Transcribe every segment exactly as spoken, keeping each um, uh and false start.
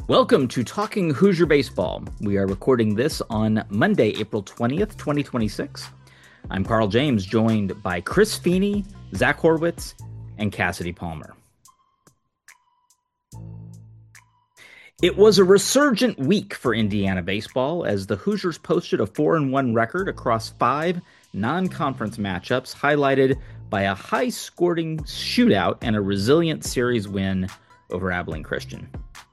Welcome to Talking Hoosier Baseball. We are recording this on Monday, April twentieth, twenty twenty-six. I'm Carl James, joined by Chris Feeney, Zach Horwitz, and Cassidy Palmer. It was a resurgent week for Indiana baseball as the Hoosiers posted a four and one record across five non-conference matchups, highlighted by a high-scoring shootout and a resilient series win over Abilene Christian.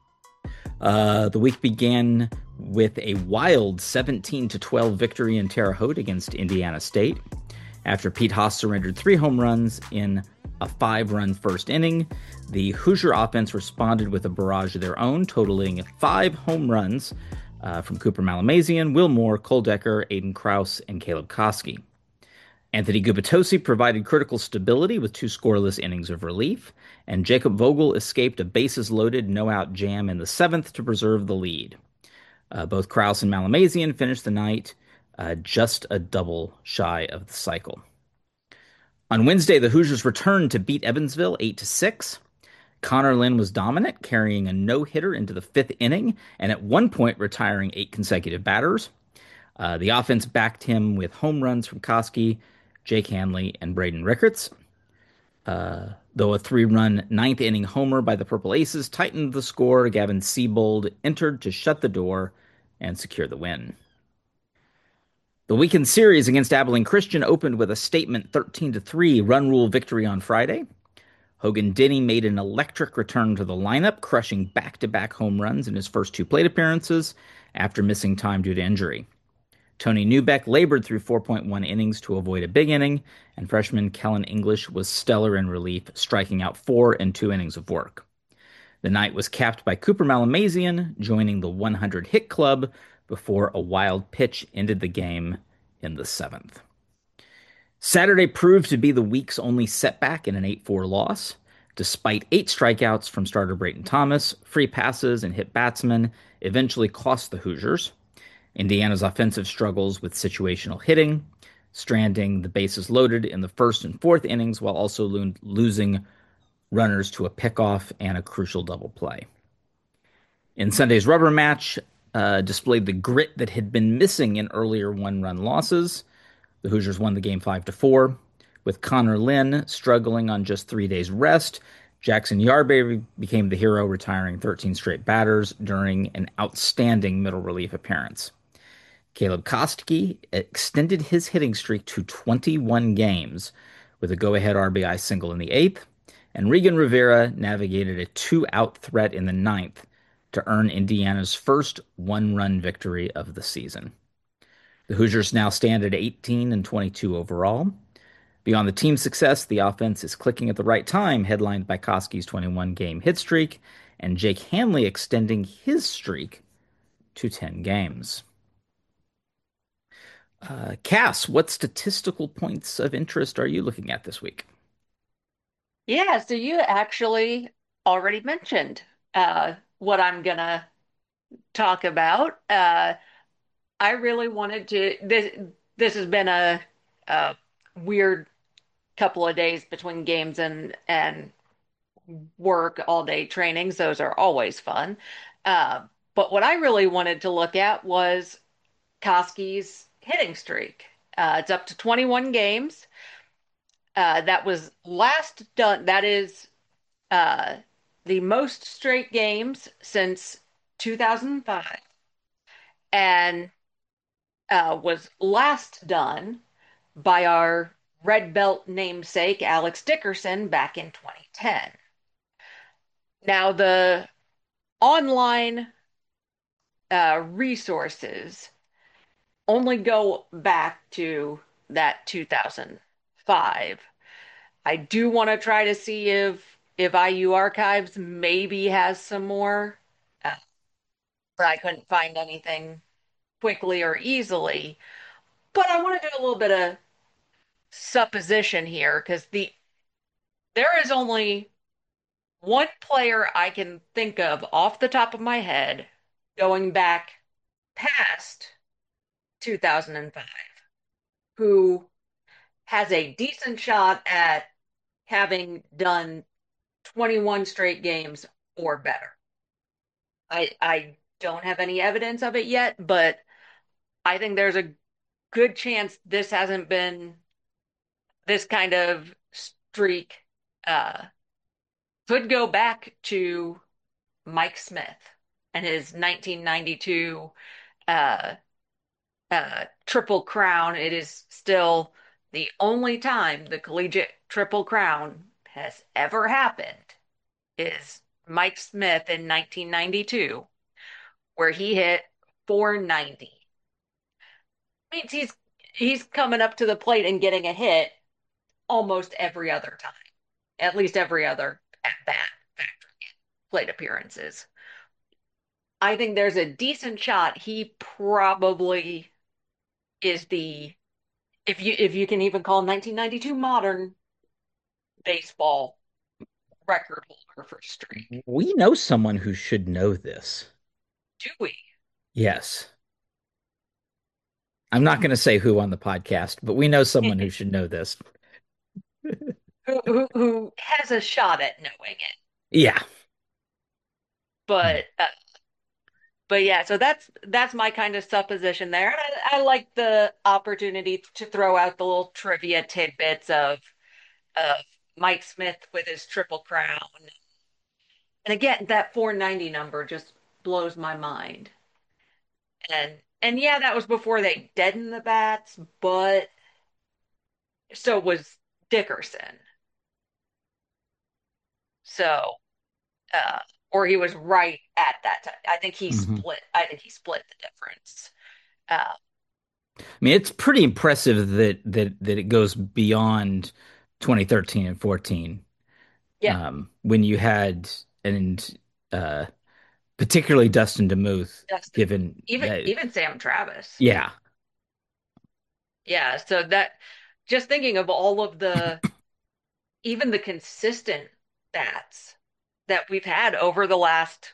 Uh, the week began with a wild seventeen to twelve victory in Terre Haute against Indiana State. After Pete Haas surrendered three home runs in a five-run first inning, the Hoosier offense responded with a barrage of their own, totaling five home runs uh, from Cooper Malamazian, Will Moore, Cole Decker, Aiden Krause, and Caleb Koski. Anthony Gubitosi provided critical stability with two scoreless innings of relief, and Jacob Vogel escaped a bases-loaded no-out jam in the seventh to preserve the lead. Uh, both Krause and Malamazian finished the night uh, just a double shy of the cycle. On Wednesday, the Hoosiers returned to beat Evansville eight to six. Connor Lynn was dominant, carrying a no-hitter into the fifth inning, and at one point retiring eight consecutive batters. Uh, the offense backed him with home runs from Koski, Jake Hanley, and Braden Rickards. Uh, though a three-run ninth-inning homer by the Purple Aces tightened the score, Gavin Seabold entered to shut the door and secure the win. The weekend series against Abilene Christian opened with a statement thirteen to three run rule victory on Friday. Hogan Denny made an electric return to the lineup, crushing back-to-back home runs in his first two plate appearances after missing time due to injury. Tony Newbeck labored through four point one innings to avoid a big inning, and freshman Kellen English was stellar in relief, striking out four and two innings of work. The night was capped by Cooper Malamazian joining the one hundred hit club before a wild pitch ended the game in the seventh. Saturday proved to be the week's only setback in an eight four loss. Despite eight strikeouts from starter Brayton Thomas, free passes and hit batsmen eventually cost the Hoosiers. Indiana's offensive struggles with situational hitting, stranding the bases loaded in the first and fourth innings while also lo- losing runners to a pickoff and a crucial double play. In Sunday's rubber match, uh, displayed the grit that had been missing in earlier one-run losses. The Hoosiers won the game five to four, with Connor Lynn struggling on just three days rest. Jackson Yarberry became the hero, retiring thirteen straight batters during an outstanding middle relief appearance. Caleb Koski extended his hitting streak to twenty-one games with a go-ahead R B I single in the eighth, and Regan Rivera navigated a two-out threat in the ninth to earn Indiana's first one-run victory of the season. The Hoosiers now stand at eighteen and twenty-two overall. Beyond the team's success, the offense is clicking at the right time, headlined by Koski's twenty-one-game hit streak and Jake Hanley extending his streak to ten games. Uh, Cass, what statistical points of interest are you looking at this week? Yeah, so you actually already mentioned uh, what I'm gonna talk about. Uh, I really wanted to. This this has been a, a weird couple of days between games and and work all day trainings. Those are always fun. Uh, but what I really wanted to look at was Koski's hitting streak. Uh, it's up to twenty-one games. Uh, that was last done. That is uh, the most straight games since two thousand five and uh, was last done by our red belt namesake, Alex Dickerson, back in twenty ten. Now, the online uh, resources only go back to that two thousand five. I do want to try to see if if I U Archives maybe has some more, uh, but I couldn't find anything quickly or easily. But I want to do a little bit of supposition here because the there is only one player I can think of off the top of my head going back past two thousand five who has a decent shot at having done twenty-one straight games or better. I I don't have any evidence of it yet, but I think there's a good chance this hasn't been this kind of streak uh could go back to Mike Smith and his nineteen ninety-two uh uh Triple Crown. It is still the only time the collegiate Triple Crown has ever happened is Mike Smith in nineteen ninety-two, where he hit four ninety. Means he's he's coming up to the plate and getting a hit almost every other time, at least every other at bat, factoring in plate appearances. I think there's a decent shot he probably is the, if you if you can even call nineteen ninety-two modern baseball record holder for streak. We know someone who should know this. Do we? Yes. I'm not going to say who on the podcast, but we know someone who should know this. who, who who has a shot at knowing it? Yeah. But uh, but yeah, so that's that's my kind of supposition there. And I, I like the opportunity to throw out the little trivia tidbits of of Mike Smith with his triple crown. And again, that four ninety number just blows my mind. And and yeah, that was before they deadened the bats, but so was Dickerson. So uh or he was right at that time. I think he Mhm. split I think he split the difference. Uh I mean, it's pretty impressive that that that it goes beyond twenty thirteen and fourteen. yeah, Um, when you had and uh, particularly Dustin DeMuth, Dustin. given Even that, even Sam Travis. yeah. Yeah, so that just thinking of all of the even the consistent bats that we've had over the last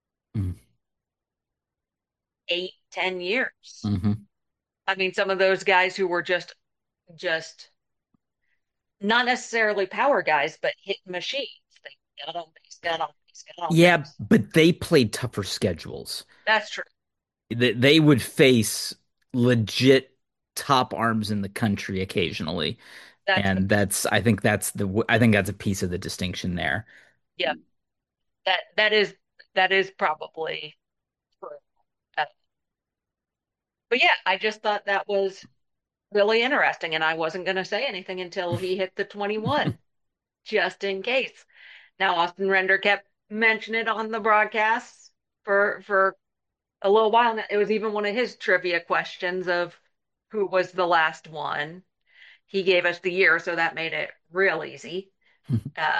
eight, ten years. Mm-hmm. I mean, some of those guys who were just just not necessarily power guys, but hit machines. They got on base, got on base, got on Yeah, base. but they played tougher schedules. That's true. They, they would face legit top arms in the country occasionally, That's and that's I think that's the I think that's a piece of the distinction there. yeah. That that is that is probably true. Uh, but yeah, I just thought that was really interesting, and I wasn't going to say anything until he hit the twenty-one, just in case. Now, Austin Render kept mentioning it on the broadcast for for a little while. Now. It was even one of his trivia questions of who was the last one. He gave us the year, so that made it real easy. Uh,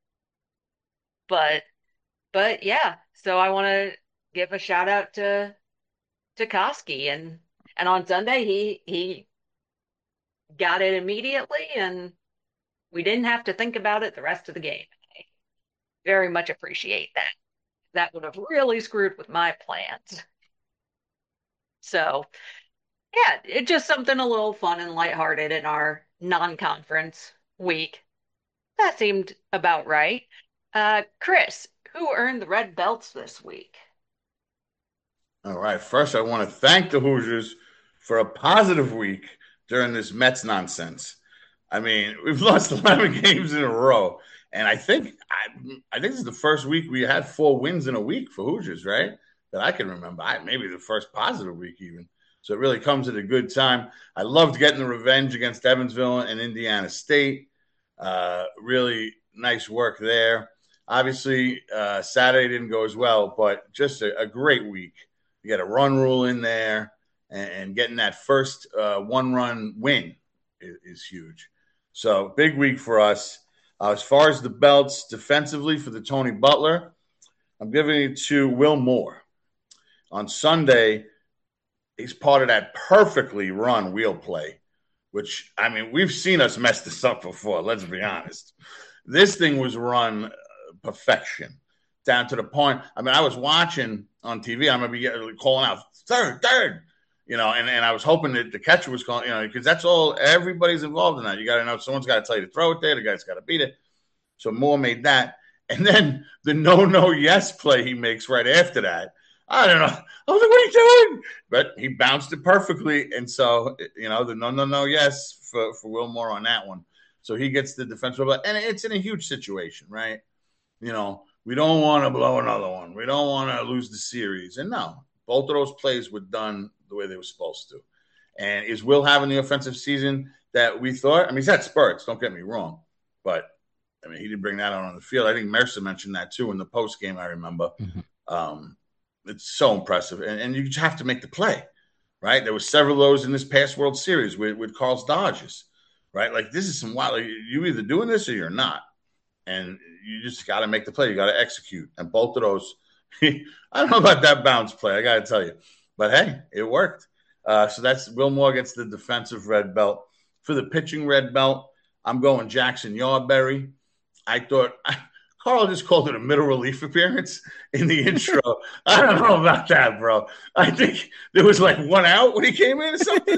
but but yeah, so I want to give a shout out to to Koski, and and on Sunday he he got it immediately, and we didn't have to think about it the rest of the game. I very much appreciate that. That would have really screwed with my plans. So yeah, it's just something a little fun and lighthearted in our non-conference week. That seemed about right. Uh, Chris, who earned the red belts this week? All right. First, I want to thank the Hoosiers for a positive week during this Mets nonsense. I mean, we've lost eleven games in a row, and I think I, I think this is the first week we had four wins in a week for Hoosiers, right? That I can remember. I, maybe the first positive week even. So it really comes at a good time. I loved getting the revenge against Evansville and Indiana State. Uh, really nice work there. Obviously, uh, Saturday didn't go as well, but just a, a great week. You got a run rule in there, and, and getting that first uh, one-run win is, is huge. So big week for us. Uh, as far as the belts defensively for the Tony Butler, I'm giving it to Will Moore. On Sunday, he's part of that perfectly run wheel play, which, I mean, we've seen us mess this up before, let's be honest. This thing was run uh, perfection down to the point. I mean, I was watching on T V. I'm going to be calling out third, third, you know, and, and I was hoping that the catcher was calling, you know, because that's all, everybody's involved in that. You got to know someone's got to tell you to throw it there. The guy's got to beat it. So Moore made that. And then the no, no, yes play he makes right after that. I don't know. I was like, what are you doing? But he bounced it perfectly. And so, you know, the no, no, no, yes for, for Wilmore on that one. So he gets the defensive, and it's in a huge situation, right? You know, we don't want to blow another one. We don't want to lose the series. And no, both of those plays were done the way they were supposed to. And is Will having the offensive season that we thought? I mean, he's had spurts, don't get me wrong. But, I mean, he didn't bring that out on the field. I think Mercer mentioned that, too, in the post game, I remember. Mm-hmm. Um, it's so impressive. And, and you just have to make the play, right? There were several of those in this past World Series with, with Carl's Dodgers, right? Like, this is some wild. Like, you either doing this or you're not. And you just got to make the play. You got to execute. And both of those, I don't know about that bounce play, I got to tell you. But, hey, it worked. Uh, so that's Wilmore gets the defensive red belt. For the pitching red belt, I'm going Jackson Yarberry. I thought Carl just called it a middle relief appearance in the intro. I don't know about that, bro. I think there was like one out when he came in or something.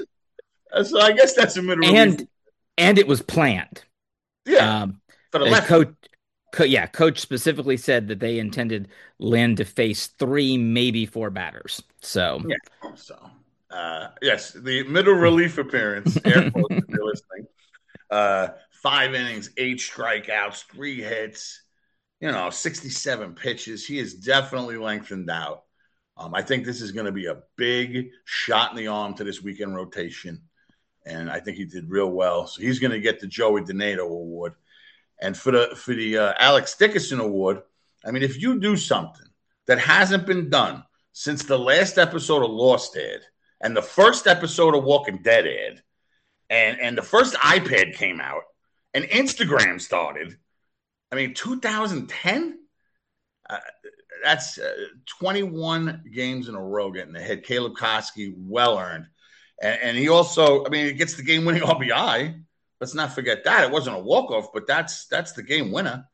So I guess that's a middle and, relief. And it was planned. Yeah. Um, for the left. Coach, co- yeah, coach specifically said that they intended Lynn to face three, maybe four batters. So, yeah. So, uh, yes, the middle relief appearance. Air quotes if you're listening. Uh, five innings, eight strikeouts, three hits. You know, sixty-seven pitches. He is definitely lengthened out. Um, I think this is going to be a big shot in the arm to this weekend rotation. And I think he did real well. So he's going to get the Joey Donato Award. And for the for the uh, Alex Dickerson Award, I mean, if you do something that hasn't been done since the last episode of Lost aired and the first episode of Walking Dead aired, and, and the first iPad came out and Instagram started, I mean, two thousand ten? Uh, that's uh, twenty-one games in a row getting the hit. Caleb Koski, well earned. And, and he also, I mean, he gets the game-winning R B I. Let's not forget that. It wasn't a walk-off, but that's that's the game winner.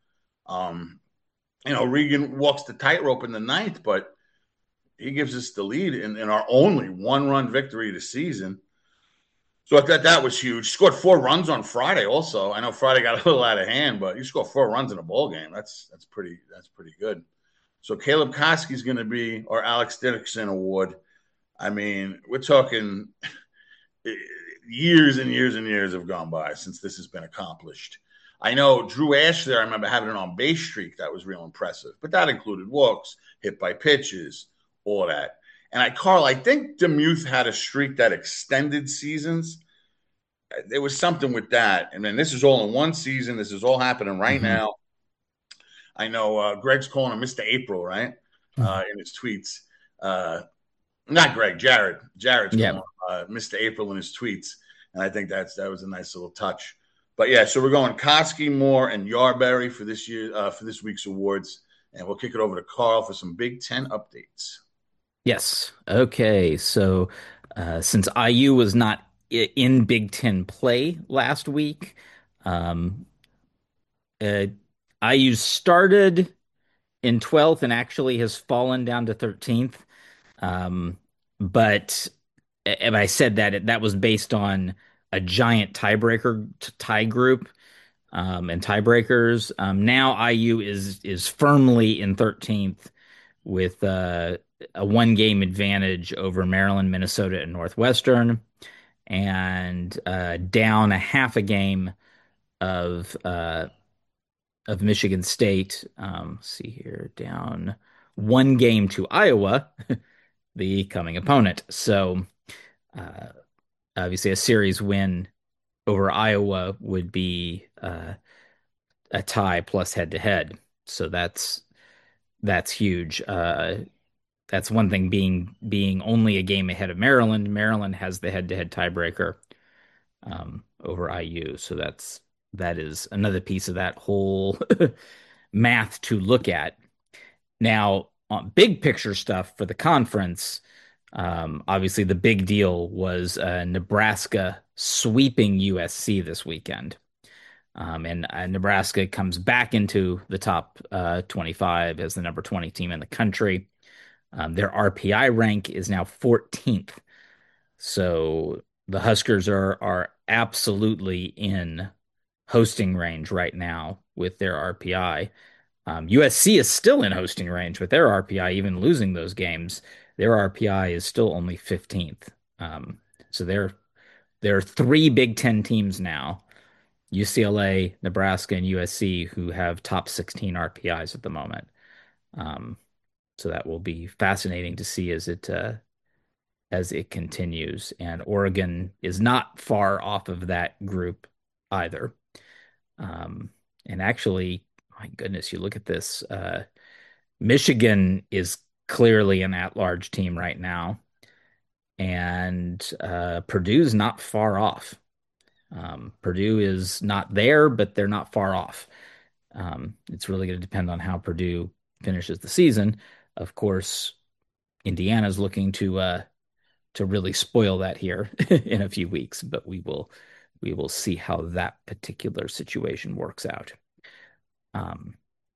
Um, you know, Regan walks the tightrope in the ninth, but he gives us the lead in, in our only one-run victory of the season. So I thought that was huge. Scored four runs on Friday also. I know Friday got a little out of hand, but you score four runs in a ball game. That's that's pretty that's pretty good. So Caleb Koski is going to be our Alex Dickerson Award. I mean, we're talking years and years and years have gone by since this has been accomplished. I know Drew Ashley, I remember having an on-base streak that was real impressive, but that included walks, hit by pitches, all that. And I, Carl, I think Demuth had a streak that extended seasons. There was something with that. And then this is all in one season. This is all happening right mm-hmm. now. I know uh, Greg's calling him Mister April, right? Mm-hmm. Uh, in his tweets. Uh, not Greg, Jared. Jared's yeah. calling uh, Mister April in his tweets. And I think that's that was a nice little touch. But yeah, so we're going Koski, Moore, and Yarberry for this year uh, for this week's awards. And we'll kick it over to Carl for some Big Ten updates. Yes. Okay. So uh, since I U was not in Big Ten play last week, um, uh, I U started in twelfth and actually has fallen down to thirteenth. Um, but and I said that that was based on a giant tiebreaker tie group um, and tiebreakers. Um, now I U is is firmly in thirteenth with uh, a one game advantage over Maryland, Minnesota, and Northwestern, and uh, down a half a game of uh, of Michigan State. Um, let's see here, down one game to Iowa, the coming opponent. So uh, obviously a series win over Iowa would be uh, a tie plus head to head. So that's that's huge. Uh, that's one thing being being only a game ahead of Maryland. Maryland has the head to head tiebreaker um, over I U. So that's that is another piece of that whole math to look at. Now, on big picture stuff for the conference, um, obviously the big deal was uh, Nebraska sweeping U S C this weekend. Um, and uh, Nebraska comes back into the top uh, twenty-five as the number twenty team in the country. Um, their R P I rank is now fourteenth. So the Huskers are are absolutely in hosting range right now with their R P I. Um, U S C is still in hosting range with their R P I, even losing those games. Their R P I is still only fifteenth. Um, so there, there are three Big Ten teams now, U C L A, Nebraska, and U S C, who have top sixteen R P Is at the moment. Um, so that will be fascinating to see as it uh, as it continues. And Oregon is not far off of that group either. Um, and actually, my goodness, you look at this. Uh, Michigan is clearly an at-large team right now, and uh, Purdue's not far off. Um, Purdue is not there, but they're not far off. Um, it's really going to depend on how Purdue finishes the season. Of course, Indiana's looking to uh, to really spoil that here in a few weeks, but we will we will see how that particular situation works out. Um,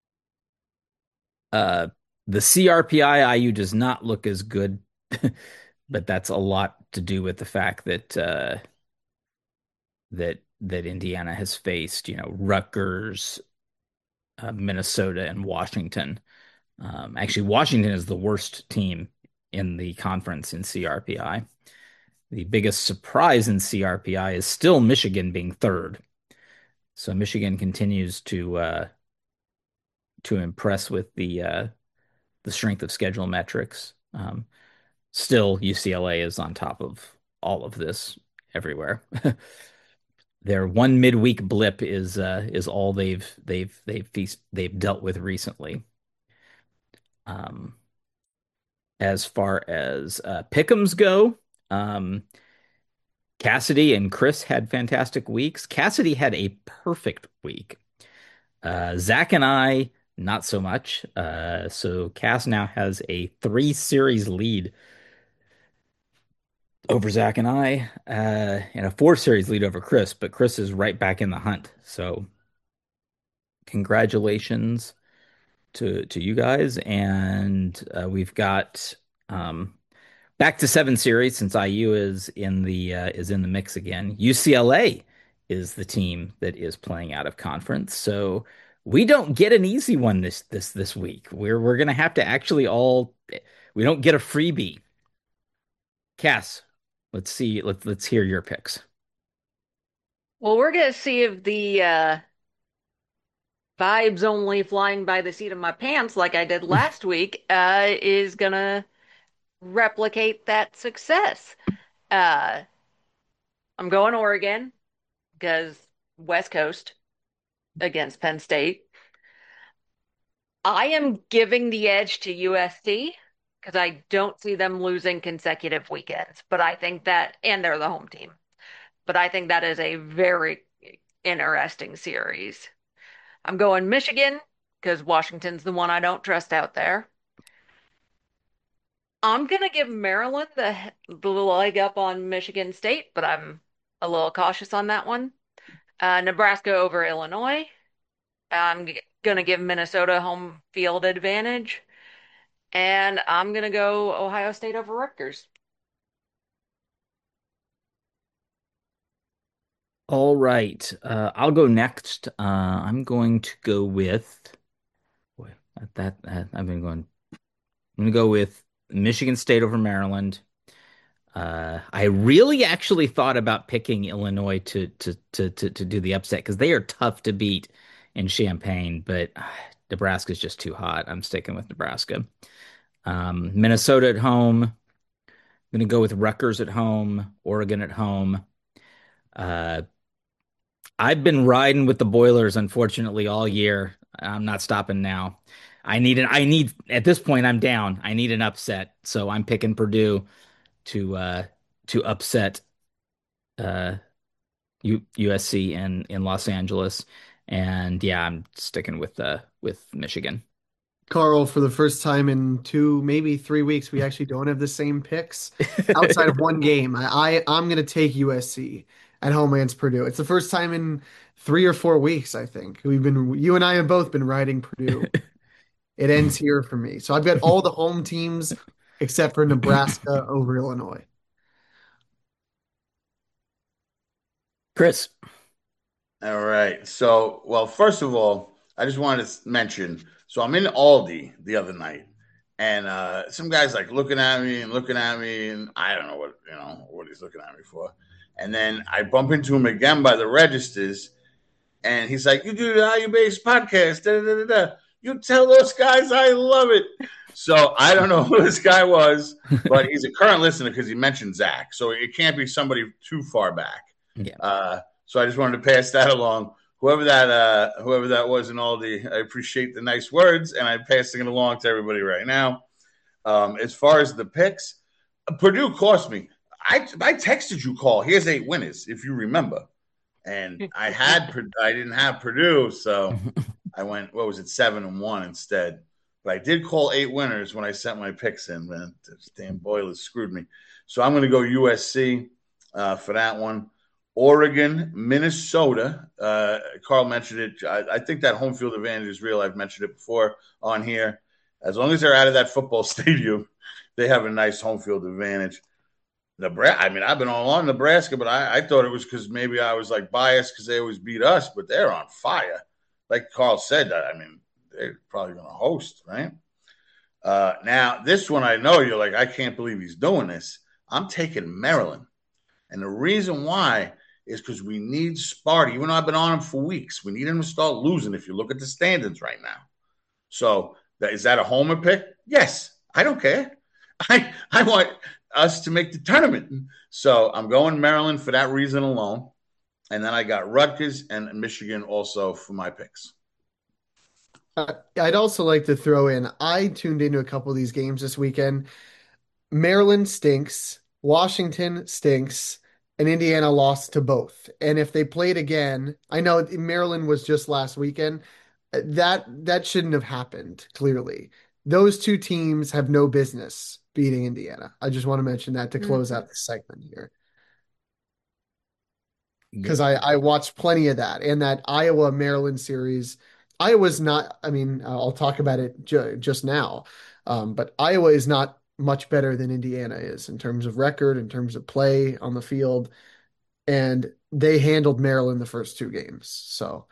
uh, the C R P I I U does not look as good, but that's a lot to do with the fact that uh, that that Indiana has faced, you know, Rutgers, uh, Minnesota, and Washington. Um, actually, Washington is the worst team in the conference in C R P I. The biggest surprise in C R P I is still Michigan being third. So Michigan continues to uh, to impress with the uh, the strength of schedule metrics. Um, still, U C L A is on top of all of this everywhere. Their one midweek blip is uh, is all they've they've they've feast, they've dealt with recently. Um, as far as uh, pick'ems go, um, Cassidy and Chris had fantastic weeks. Cassidy had a perfect week. Uh, Zach and I, not so much. Uh, so Cass now has a three series lead over Zach and I, uh, and a four series lead over Chris, but Chris is right back in the hunt. So congratulations to to you guys. And uh, we've got um, back to seven series since I U is in the uh, is in the mix again. U C L A is the team that is playing out of conference, so we don't get an easy one this this this week. We're we're gonna have to actually all we don't get a freebie. Cass, let's see. Let's let's hear your picks. Well, we're gonna see if the uh, vibes only flying by the seat of my pants, like I did last week, uh, is gonna replicate that success. Uh, I'm going Oregon because West Coast against Penn State. I am giving the edge to U S C because I don't see them losing consecutive weekends. But I think that, and they're the home team, but I think that is a very interesting series. I'm going Michigan because Washington's the one I don't trust out there. I'm gonna give Maryland the the leg up on Michigan State, but I'm a little cautious on that one. Uh, Nebraska over Illinois. I'm g- gonna give Minnesota home field advantage, and I'm gonna go Ohio State over Rutgers. All right, uh, I'll go next. Uh, I'm going to go with boy, that, that I've been going. I'm gonna go with Michigan State over Maryland. Uh, I really actually thought about picking Illinois to to to to, to do the upset because they are tough to beat in Champaign, but uh, Nebraska's just too hot. I'm sticking with Nebraska. Um, Minnesota at home. I'm gonna go with Rutgers at home, Oregon at home. Uh, I've been riding with the Boilers, unfortunately, all year. I'm not stopping now. I need an I need at this point I'm down. I need an upset. So I'm picking Purdue to uh to upset uh U USC in in Los Angeles. And yeah, I'm sticking with uh with Michigan. Carl, for the first time in two, maybe three weeks, we actually don't have the same picks outside of one game. I, I I'm gonna take U S C at home against Purdue. It's the first time in three or four weeks, I think. We've been you and I have both been riding Purdue. It ends here for me. So I've got all the home teams except for Nebraska over Illinois. Chris. All right. So, well, first of all, I just wanted to mention So I'm in Aldi the other night, and uh, some guy's like looking at me and looking at me, and I don't know what you know what he's looking at me for. And then I bump into him again by the registers, and he's like, "You do the How You Base podcast? Da, da, da, da. You tell those guys I love it." So I don't know who this guy was, but he's a current listener because he mentioned Zach. So it can't be somebody too far back. Yeah. Uh, so I just wanted to pass that along. Whoever that uh, whoever that was in Aldi, I appreciate the nice words, and I'm passing it along to everybody right now. Um, as far as the picks, Purdue cost me. I I texted you, Call. Here's eight winners, if you remember. And I had I didn't have Purdue, so I went, what was it, seven and one instead. But I did call eight winners when I sent my picks in, man. This damn Boilers screwed me. So I'm going to go U S C uh, for that one. Oregon, Minnesota. Uh, Carl mentioned it. I, I think that home field advantage is real. I've mentioned it before on here. As long as they're out of that football stadium, they have a nice home field advantage. Nebraska. I mean, I've been all on Nebraska, but I, I thought it was because maybe I was like biased because they always beat us, but they're on fire. Like Carl said, that I mean, they're probably going to host, right? Uh, now, this one I know you're like, I can't believe he's doing this. I'm taking Maryland. And the reason why is because we need Sparty. Even though I've been on him for weeks, we need him to start losing if you look at the standings right now. So that, is that a homer pick? Yes. I don't care. I, I want us to make the tournament. So I'm going Maryland for that reason alone. And then I got Rutgers and Michigan also for my picks. Uh, I'd also like to throw in, I tuned into a couple of these games this weekend. Maryland stinks, Washington stinks, and Indiana lost to both. And if they played again, I know Maryland was just last weekend. That that shouldn't have happened, clearly. Those two teams have no business beating Indiana. I just want to mention that to close Mhm. out the segment here. Because I, I watched plenty of that and that Iowa Maryland series. Iowa's not, I mean, I'll talk about it ju just now, um, but Iowa is not much better than Indiana is in terms of record, in terms of play on the field, and they handled Maryland the first two games. So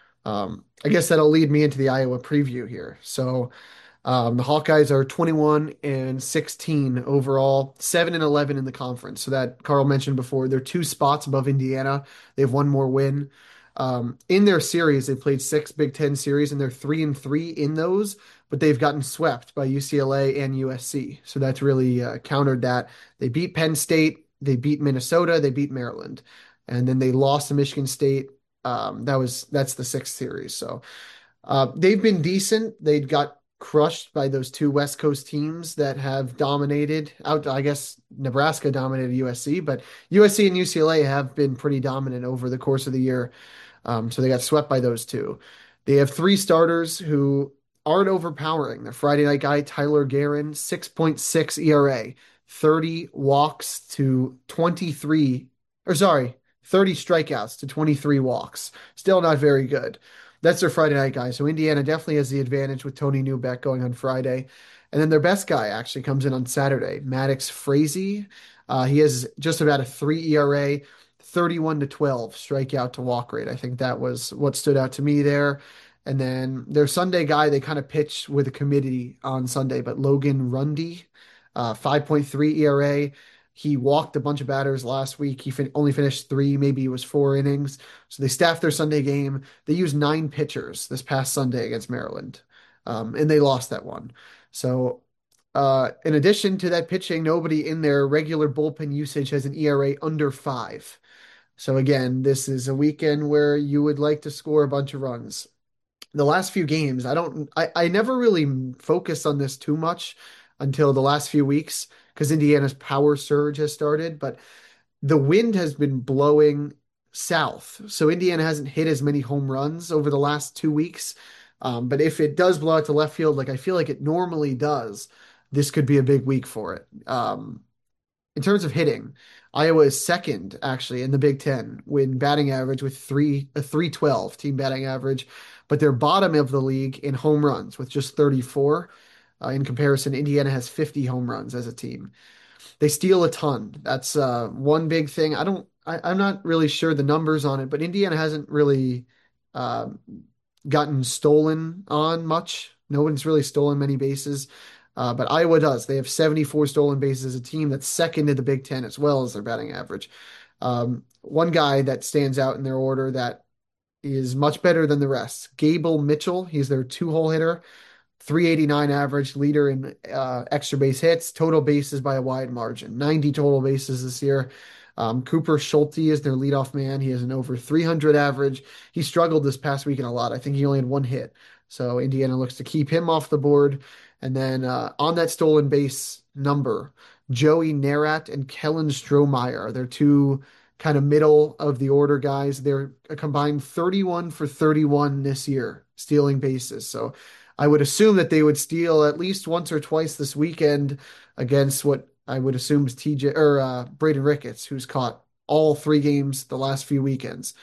um, I guess that'll lead me into the Iowa preview here. So um, the Hawkeyes are twenty-one and sixteen overall, seven and eleven in the conference. So that Carl mentioned before, they're two spots above Indiana. They have one more win. Um, in their series, they played six Big Ten series, and they're three and three in those, but they've gotten swept by U C L A and U S C. So that's really uh, countered that. They beat Penn State, they beat Minnesota, they beat Maryland, and then they lost to Michigan State. Um, that was that's the sixth series. So uh, they've been decent. They got crushed by those two West Coast teams that have dominated out. I guess Nebraska dominated U S C, but U S C and U C L A have been pretty dominant over the course of the year. Um, so they got swept by those two. They have three starters who aren't overpowering. The Friday night guy, Tyler Guerin, six point six E R A, thirty walks to twenty-three, or sorry, thirty strikeouts to twenty-three walks. Still not very good. That's their Friday night guy. So Indiana definitely has the advantage with Tony Newbeck going on Friday. And then their best guy actually comes in on Saturday, Maddox Frazee. Uh, he has just about a three E R A, thirty-one to twelve strikeout to walk rate. I think that was what stood out to me there. And then their Sunday guy, they kind of pitched with a committee on Sunday, but Logan Rundy, uh, five point three E R A. He walked a bunch of batters last week. He fin only finished three, maybe it was four innings. So they staffed their Sunday game. They used nine pitchers this past Sunday against Maryland, um, and they lost that one. So uh, in addition to that pitching, nobody in their regular bullpen usage has an E R A under five. So again, this is a weekend where you would like to score a bunch of runs. The last few games, I don't, I, I never really focused on this too much until the last few weeks because Indiana's power surge has started, but the wind has been blowing south. So Indiana hasn't hit as many home runs over the last two weeks. Um, but if it does blow out to left field, like I feel like it normally does, this could be a big week for it. Um, in terms of hitting, Iowa is second actually in the Big Ten with batting average with three a three twelve team batting average, but they're bottom of the league in home runs with just thirty-four. Uh, in comparison, Indiana has fifty home runs as a team. They steal a ton. That's uh, one big thing. I don't. I, I'm not really sure the numbers on it, but Indiana hasn't really um, gotten stolen on much No one's really stolen many bases, uh, but Iowa does. They have seventy-four stolen bases, a team that's second in the Big Ten as well as their batting average. Um, one guy that stands out in their order that is much better than the rest, Gable Mitchell. He's their two-hole hitter. three eighty-nine average, leader in uh, extra base hits, total bases by a wide margin, ninety total bases this year. Um, Cooper Schulte is their leadoff man. He has an over three hundred average. He struggled this past weekend a lot. I think he only had one hit. So Indiana looks to keep him off the board. And then uh, on that stolen base number, Joey Nerat and Kellen Strohmeyer are their two kind of middle of the order guys. They're a combined thirty-one for thirty-one this year, stealing bases. So I would assume that they would steal at least once or twice this weekend against what I would assume is T J or uh, Braden Ricketts, who's caught all three games the last few weekends.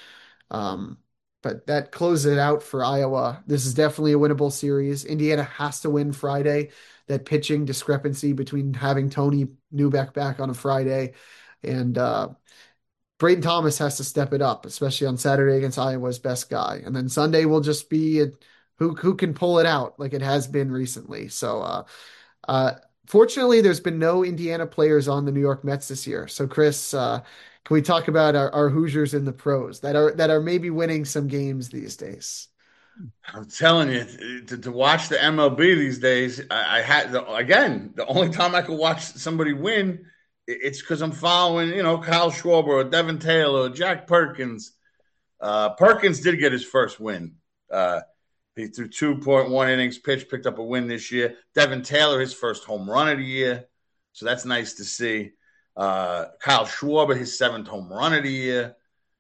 Um, but that closes it out for Iowa. This is definitely a winnable series. Indiana has to win Friday. That pitching discrepancy between having Tony Newbeck back on a Friday and uh, Braden Thomas has to step it up, especially on Saturday against Iowa's best guy. And then Sunday will just be a, who who can pull it out like it has been recently. So, uh, uh, fortunately, there's been no Indiana players on the New York Mets this year. So, Chris, uh, can we talk about our, our Hoosiers in the pros that are that are maybe winning some games these days? I'm telling you, to, to watch the M L B these days, I, I had the, again the only time I could watch somebody win, it's because I'm following, you know, Kyle Schwarber or Devin Taylor or Jack Perkins. Uh, Perkins did get his first win. Uh, he threw two point one innings pitched, picked up a win this year. Devin Taylor, his first home run of the year, so that's nice to see. Uh, Kyle Schwarber, his seventh home run of the year.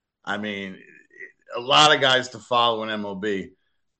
I mean, a lot of guys to follow in M L B.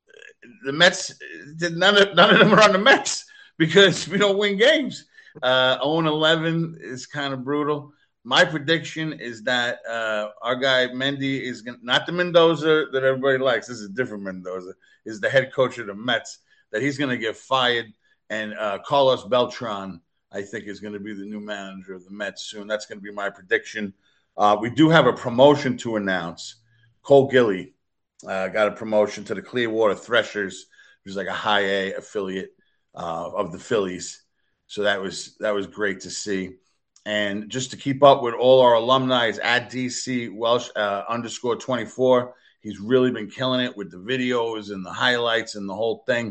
The Mets, none of, none of them are on the Mets because we don't win games. Uh, oh and eleven is kind of brutal. My prediction is that uh, our guy Mendy is going not the Mendoza that everybody likes. This is a different Mendoza. Is the head coach of the Mets, that he's going to get fired, and uh, Carlos Beltran, I think, is going to be the new manager of the Mets soon. That's going to be my prediction. Uh, we do have a promotion to announce. Cole Gilly uh, got a promotion to the Clearwater Threshers, which is like a high A affiliate uh, of the Phillies. So that was that was great to see. And just to keep up with all our alumni is at D C Welsh uh, underscore twenty-four. He's really been killing it with the videos and the highlights and the whole thing.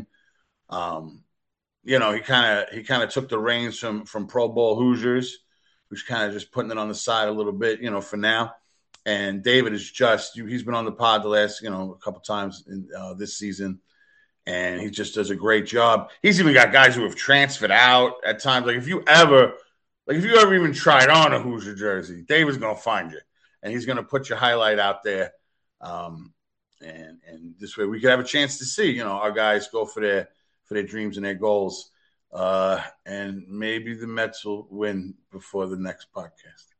Um, you know, he kind of he kind of took the reins from from Pro Bowl Hoosiers, who's kind of just putting it on the side a little bit, you know, for now. And David is just he's been on the pod the last, you know, a couple times in, uh, this season. And he just does a great job. He's even got guys who have transferred out at times. Like if you ever, like if you ever even tried on a Hoosier jersey, David's gonna find you, and he's gonna put your highlight out there. Um, and and this way we could have a chance to see, you know, our guys go for their for their dreams and their goals. Uh, and maybe the Mets will win before the next podcast.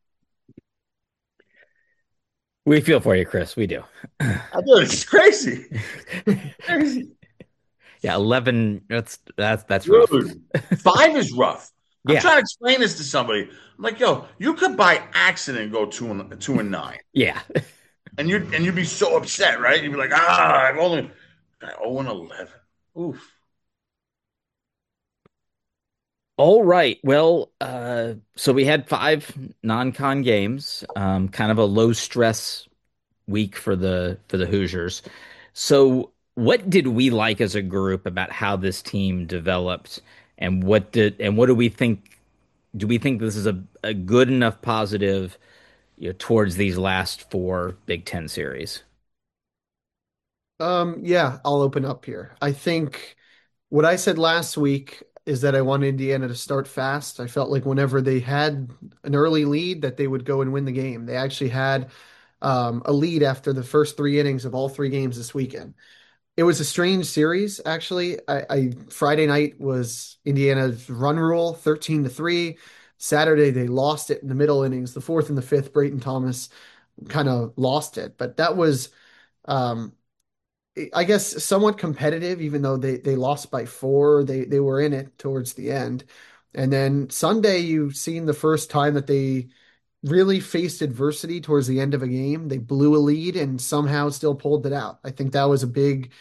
We feel for you, Chris. We do. I know it's crazy. crazy. Yeah, eleven. That's that's that's rough. Dude, five is rough. I'm Yeah. trying to explain this to somebody. I'm like, yo, you could by accident go two and two and nine, Yeah. and you and you'd be so upset, right? You'd be like, ah, I've only oh and eleven. Oof. All right. Well, uh, so we had five non-con games. Um, kind of a low stress week for the for the Hoosiers. So, what did we like as a group about how this team developed, and what did and what do we think? Do we think this is a, a good enough positive, you know, towards these last four Big Ten series? Um, yeah, I'll open up here. I think what I said last week is that I want Indiana to start fast. I felt like whenever they had an early lead, that they would go and win the game. They actually had um, a lead after the first three innings of all three games this weekend. It was a strange series, actually. I, I Friday night was Indiana's run rule, thirteen to three. Saturday they lost it in the middle innings. The fourth and the fifth, Brayton Thomas kind of lost it. But that was um, I guess somewhat competitive, even though they they lost by four. They they were in it towards the end. And then Sunday, you've seen the first time that they really faced adversity towards the end of a game. They blew a lead and somehow still pulled it out. I think that was a big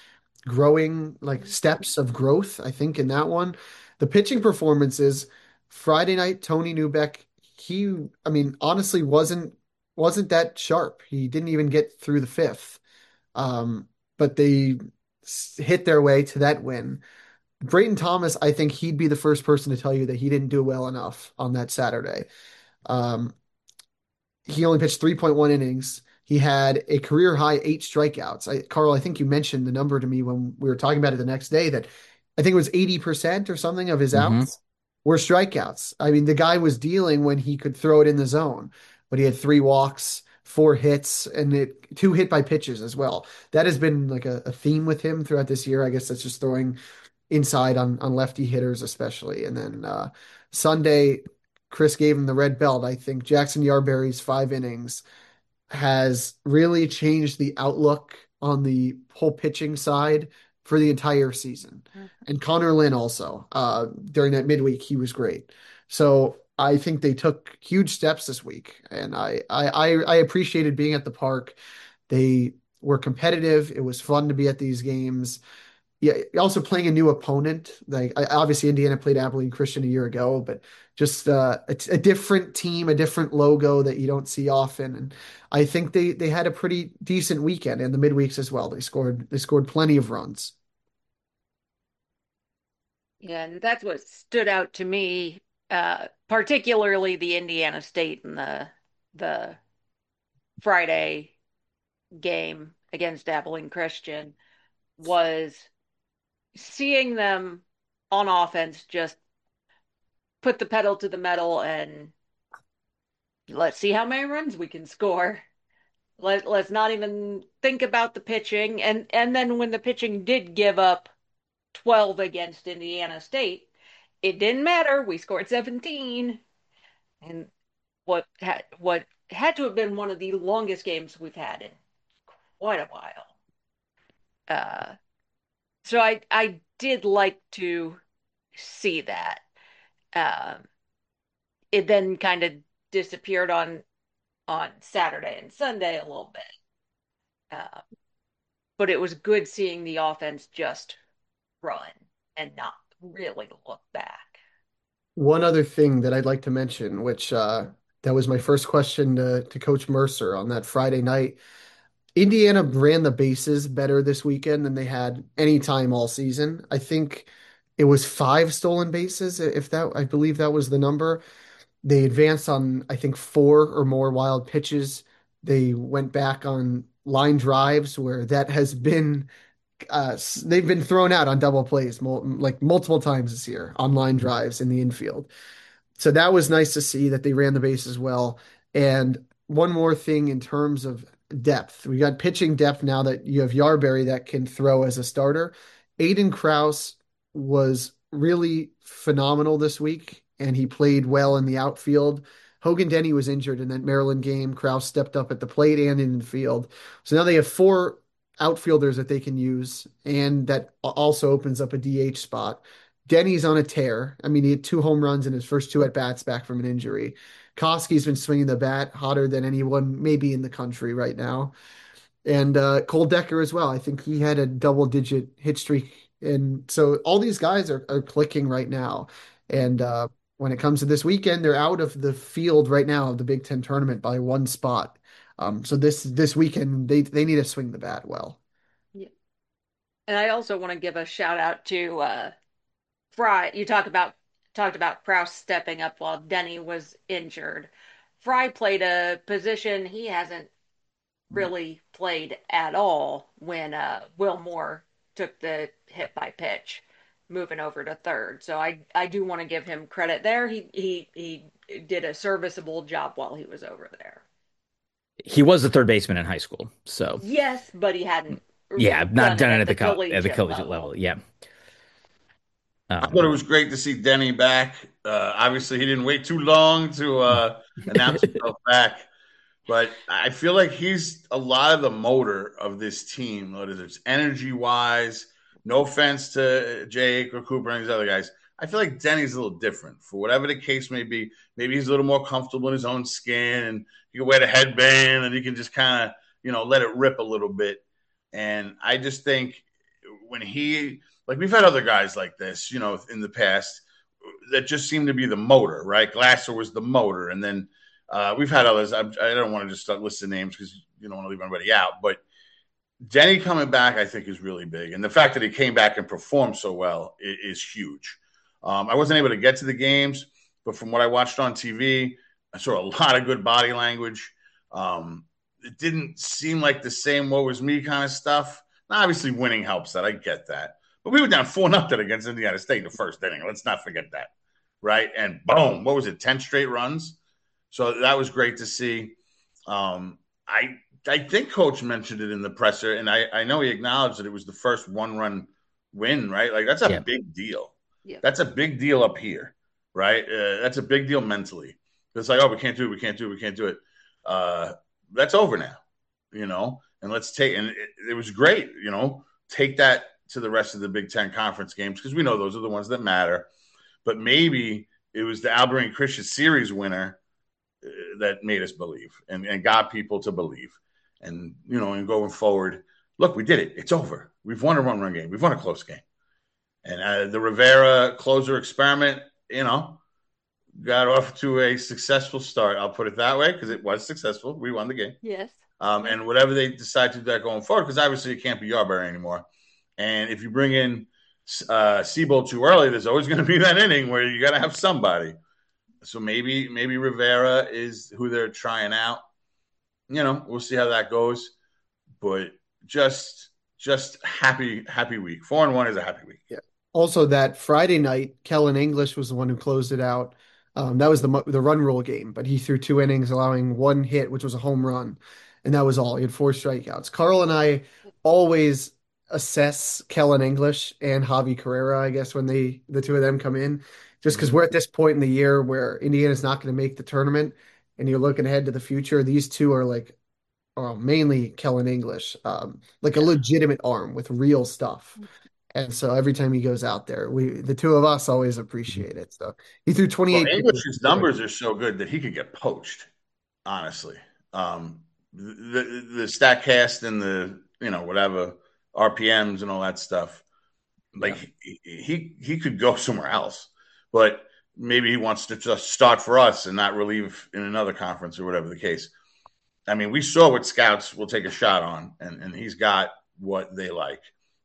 growing, like steps of growth, I think, in that one. The pitching performances, Friday night, Tony Newbeck, he, I mean, honestly wasn't wasn't that sharp. He didn't even get through the fifth. Um, but they s- hit their way to that win. Brayton Thomas, I think he'd be the first person to tell you that he didn't do well enough on that Saturday. Um, he only pitched three point one innings. He had a career high eight strikeouts. I, Carl, I think you mentioned the number to me when we were talking about it the next day that I think it was eighty percent or something of his Mm-hmm. outs were strikeouts. I mean, the guy was dealing when he could throw it in the zone, but he had three walks, four hits, and it, two hit by pitches as well. That has been like a, a theme with him throughout this year. I guess that's just throwing inside on on lefty hitters especially. And then uh, Sunday, Chris gave him the red belt. I think Jackson Yarberry's five innings has really changed the outlook on the whole pitching side for the entire season. And Connor Lynn also, uh, during that midweek, he was great. So I think they took huge steps this week, and I I I, I appreciated being at the park. They were competitive. It was fun to be at these games. Yeah, also playing a new opponent. Like I, obviously Indiana played Abilene Christian a year ago, but just uh, a, a different team, a different logo that you don't see often. And I think they they had a pretty decent weekend in the midweeks as well. They scored they scored plenty of runs. Yeah, and that's what stood out to me, uh, particularly the Indiana State and the the Friday game against Abilene Christian was seeing them on offense just put the pedal to the metal and let's see how many runs we can score. Let let's not even think about the pitching. And and then when the pitching did give up twelve against Indiana State, it didn't matter. We scored seventeen. And what had what had to have been one of the longest games we've had in quite a while. Uh, so I I did like to see that. Um, it then kind of disappeared on on Saturday and Sunday a little bit. Uh, but it was good seeing the offense just run and not really look back. One other thing that I'd like to mention, which uh, that was my first question to, to Coach Mercer on that Friday night. Indiana ran the bases better this weekend than they had any time all season. I think it was five stolen bases, if that, I believe that was the number. They advanced on, I think, four or more wild pitches. They went back on line drives where that has been, uh, they've been thrown out on double plays mul like multiple times this year on line drives in the infield. So that was nice to see that they ran the bases well. And one more thing in terms of depth, we got pitching depth now that you have Yarberry that can throw as a starter. Aiden Krause was really phenomenal this week, and he played well in the outfield. Hogan Denny was injured in that Maryland game. Krause stepped up at the plate and in the field. So now they have four outfielders that they can use, and that also opens up a D H spot. Denny's on a tear. I mean, he had two home runs in his first two at bats back from an injury. Koski's been swinging the bat hotter than anyone maybe in the country right now. And uh, Cole Decker as well. I think he had a double digit hit streak. And so all these guys are, are clicking right now. And uh, when it comes to this weekend, they're out of the field right now of the Big Ten tournament by one spot. Um, so this this weekend, they, they need to swing the bat well. Yeah. And I also want to give a shout out to uh, Fry. You talk about talked about Kraus stepping up while Denny was injured. Fry played a position he hasn't really played at all when uh, Will Moore took the hit by pitch, moving over to third. So I I do want to give him credit there. He he he did a serviceable job while he was over there. He was a third baseman in high school, so Yes, but he hadn't yeah, not done it done it at at the the co at the collegiate collegiate level. level. Yeah. I thought it Um, was great to see Denny back. Uh, obviously, he didn't wait too long to uh, announce himself back, but I feel like he's a lot of the motor of this team, whether it's energy wise. No offense to Jake or Cooper and these other guys. I feel like Denny's a little different for whatever the case may be. Maybe he's a little more comfortable in his own skin and he can wear the headband and he can just kind of, you know, let it rip a little bit. And I just think when he, like, we've had other guys like this, you know, in the past that just seem to be the motor, right? Glasser was the motor. And then uh, we've had others. I, I don't want to just start listing names because you don't want to leave anybody out. But Denny coming back, I think, is really big. And the fact that he came back and performed so well is, is huge. Um, I wasn't able to get to the games, but from what I watched on T V, I saw a lot of good body language. Um, it didn't seem like the same woe was me kind of stuff. Now, obviously, winning helps that. I get that. But we were down four nothing against Indiana State in the first inning. Let's not forget that. Right? And boom, what was it, ten straight runs? So that was great to see. Um, I I think Coach mentioned it in the presser, and I, I know he acknowledged that it was the first one-run win, right? Like, that's a Yeah. big deal. Yeah. That's a big deal up here, right? Uh, that's a big deal mentally. It's like, oh, we can't do it, we can't do it, we can't do it. Uh, that's over now, you know? And let's take – and it, it was great, you know? Take that to the rest of the Big Ten conference games because we know those are the ones that matter. But maybe it was the Alberine Christian Series winner uh, that made us believe and, and got people to believe. And, you know, and going forward, look, we did it. It's over. We've won a one-run game. We've won a close game. And uh, the Rivera closer experiment, you know, got off to a successful start. I'll put it that way because it was successful. We won the game. Yes. Um, and whatever they decide to do that going forward, because obviously it can't be Yarberry anymore. And if you bring in uh, Seabold too early, there's always going to be that inning where you got to have somebody. So maybe maybe Rivera is who they're trying out. You know, we'll see how that goes. But just just happy happy week. Four and one is a happy week. Yeah. Also, that Friday night, Kellen English was the one who closed it out. Um, that was the the run rule game, but he threw two innings, allowing one hit, which was a home run, and that was all. He had four strikeouts. Carl and I always assess Kellen English and Javi Carrera, I guess, when they the two of them come in, just because we're at this point in the year where Indiana's not going to make the tournament, and you're looking ahead to the future. These two are like, oh, mainly Kellen English, um, like a legitimate arm with real stuff. And so every time he goes out there, we the two of us always appreciate it. So he threw Well, twenty-eight pitches. English's numbers are so good that he could get poached, honestly. Um, the the Statcast and the, you know, whatever R P Ms and all that stuff, like he, he he could go somewhere else, but maybe he wants to just start for us and not relieve in another conference or whatever the case. I mean, we saw what scouts will take a shot on, and, and he's got what they like.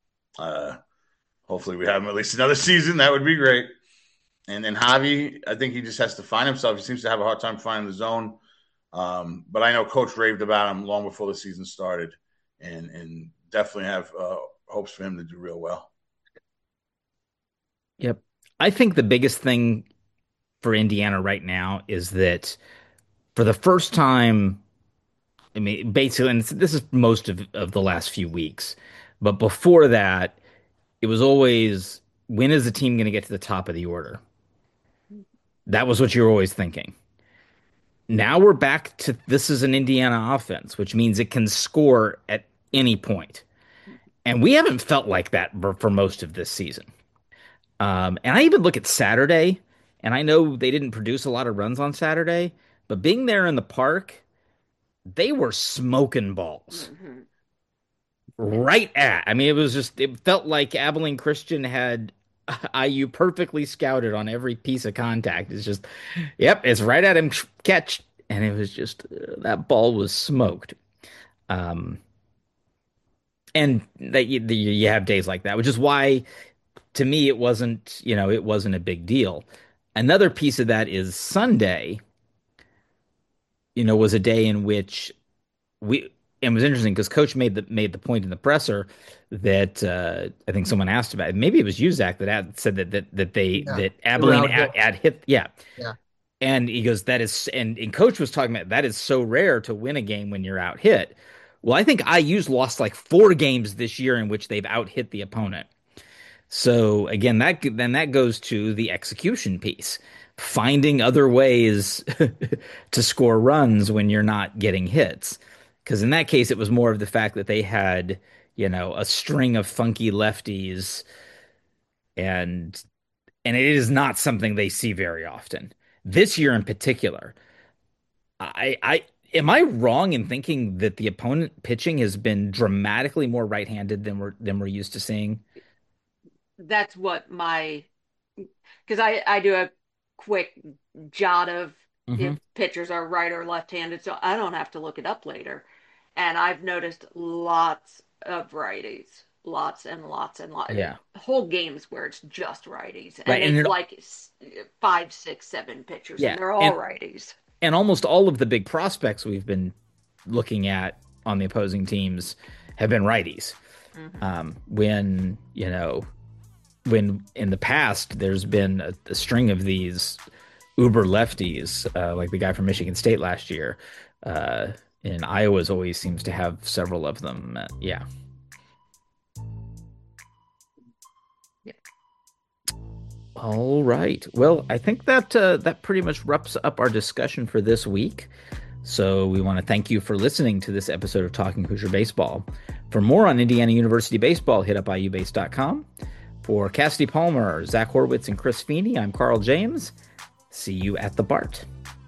Uh, hopefully we have him at least another season. That would be great. And then Javi, I think he just has to find himself. He seems to have a hard time finding the zone. Um, but I know Coach raved about him long before the season started, and, and definitely have uh, hopes for him to do real well. Yep. I think the biggest thing for Indiana right now is that for the first time, I mean, basically, and this is most of, of the last few weeks, but before that, it was always, when is the team going to get to the top of the order? That was what you were always thinking. Now we're back to this is an Indiana offense, which means it can score at any point. And we haven't felt like that for, for most of this season. Um, and I even look at Saturday, and I know they didn't produce a lot of runs on Saturday, but being there in the park, they were smoking balls. Mm-hmm. Right at. I mean, it was just, it felt like Abilene Christian had I U perfectly scouted on every piece of contact. It's just, yep, it's right at him, catch. And it was just, uh, that ball was smoked. Um, and that you, the, you have days like that, which is why, to me, it wasn't, you know, it wasn't a big deal. Another piece of that is Sunday, you know, was a day in which we, it was interesting because Coach made the made the point in the presser that uh, I think someone asked about. Maybe it was you, Zach, that ad, said that that that they Yeah. that Abilene They were ad, ad hit, yeah, Yeah. and he goes, that is, and and Coach was talking about that is so rare to win a game when you're out hit. Well, I think I U's lost like four games this year in which they've out hit the opponent. So again, that then that goes to the execution piece, finding other ways to score runs when you're not getting hits. Because in that case, it was more of the fact that they had, you know, a string of funky lefties, and and it is not something they see very often. This year in particular, I I Am I wrong in thinking that the opponent pitching has been dramatically more right-handed than we're than we're used to seeing? That's what my because I I do a quick jot of Hmm. if pitchers are right or left-handed, so I don't have to look it up later. And I've noticed lots of righties, lots and lots and lots, Yeah. whole games where it's just righties, Right. and And it's it, like five, six, seven pitchers, and yeah. they're all And righties. and almost all of the big prospects we've been looking at on the opposing teams have been righties. Hmm. Um, when, you know, when in the past there's been a, a string of these uber lefties, uh, like the guy from Michigan State last year. Uh, and Iowa's always seems to have several of them. Uh, yeah. Yep. All right. Well, I think that uh, that pretty much wraps up our discussion for this week. So we want to thank you for listening to this episode of Talking Hoosier Baseball. For more on Indiana University baseball, hit up I U base dot com. For Cassidy Palmer, Zach Horwitz, and Chris Feeney, I'm Carl James. See you at the B A R T.